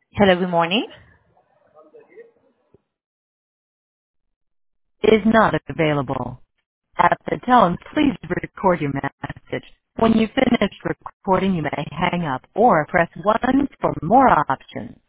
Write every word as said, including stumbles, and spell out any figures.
Hello, good morning. Is not available. At the tone, please record your message. When you finish recording, you may hang up or press one for more options.